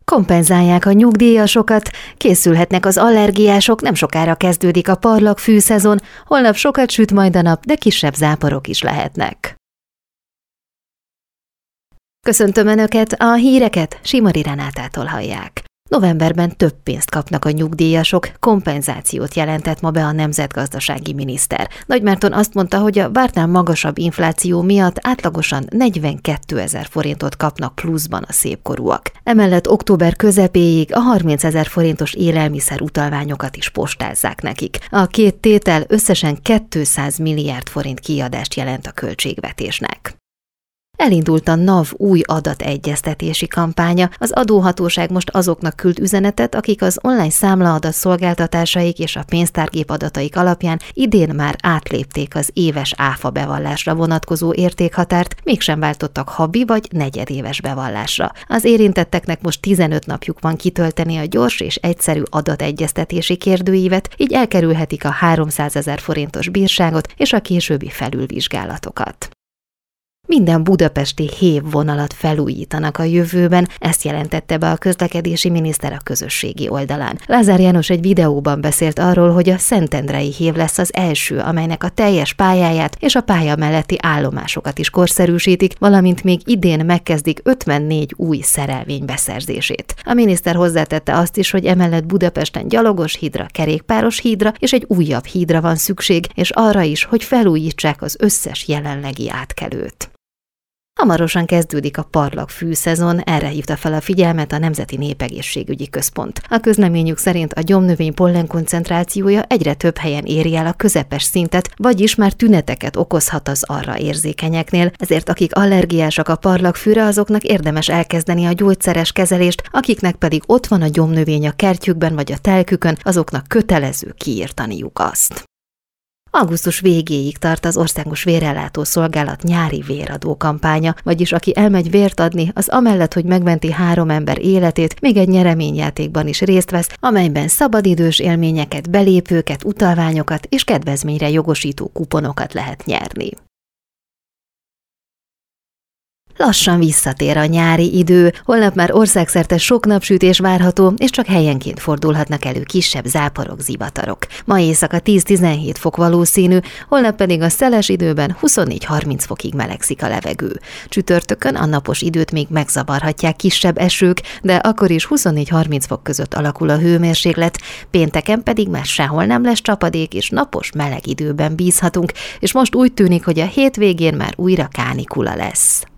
Kompenzálják a nyugdíjasokat, készülhetnek az allergiások, nem sokára kezdődik a parlagfű szezon, holnap sokat süt majd a nap, de kisebb záporok is lehetnek. Köszöntöm Önöket, a híreket Simari Renátától hallják. Novemberben több pénzt kapnak a nyugdíjasok, kompenzációt jelentett ma be a nemzetgazdasági miniszter. Nagy Márton azt mondta, hogy a vártnál magasabb infláció miatt átlagosan 42 000 forintot kapnak pluszban a szépkorúak. Emellett október közepéig a 30 000 forintos élelmiszer utalványokat is postázzák nekik. A két tétel összesen 200 milliárd forint kiadást jelent a költségvetésnek. Elindult a NAV új adategyeztetési kampánya. Az adóhatóság most azoknak küld üzenetet, akik az online számlaadat szolgáltatásaik és a pénztárgép adataik alapján idén már átlépték az éves áfa bevallásra vonatkozó értékhatárt, mégsem váltottak havi vagy negyedéves bevallásra. Az érintetteknek most 15 napjuk van kitölteni a gyors és egyszerű adategyeztetési kérdőívet, így elkerülhetik a 300 000 forintos bírságot és a későbbi felülvizsgálatokat. Minden budapesti hév vonalat felújítanak a jövőben, ezt jelentette be a közlekedési miniszter a közösségi oldalán. Lázár János egy videóban beszélt arról, hogy a szentendrei hév lesz az első, amelynek a teljes pályáját és a pálya melletti állomásokat is korszerűsítik, valamint még idén megkezdik 54 új szerelvény beszerzését. A miniszter hozzátette azt is, hogy emellett Budapesten gyalogos hídra, kerékpáros hídra és egy újabb hídra van szükség, és arra is, hogy felújítsák az összes jelenlegi átkelőt. Hamarosan kezdődik a parlagfű szezon, erre hívta fel a figyelmet a Nemzeti Népegészségügyi Központ. A közleményük szerint a gyomnövény pollen koncentrációja egyre több helyen éri el a közepes szintet, vagyis már tüneteket okozhat az arra érzékenyeknél, ezért akik allergiások a parlagfűre, azoknak érdemes elkezdeni a gyógyszeres kezelést, akiknek pedig ott van a gyomnövény a kertjükben vagy a telkükön, azoknak kötelező kiírtaniuk azt. Augusztus végéig tart az Országos Vérellátó Szolgálat nyári véradó kampánya, vagyis aki elmegy vért adni, az amellett, hogy megmenti 3 ember életét, még egy nyereményjátékban is részt vesz, amelyben szabadidős élményeket, belépőket, utalványokat és kedvezményre jogosító kuponokat lehet nyerni. Lassan visszatér a nyári idő, holnap már országszerte sok napsütés várható, és csak helyenként fordulhatnak elő kisebb záporok, zivatarok. Ma éjszaka 10-17 fok valószínű, holnap pedig a szeles időben 24-30 fokig melegszik a levegő. Csütörtökön a napos időt még megzavarhatják kisebb esők, de akkor is 24-30 fok között alakul a hőmérséklet, pénteken pedig már sehol nem lesz csapadék, és napos, meleg időben bízhatunk, és most úgy tűnik, hogy a hétvégén már újra kánikula lesz.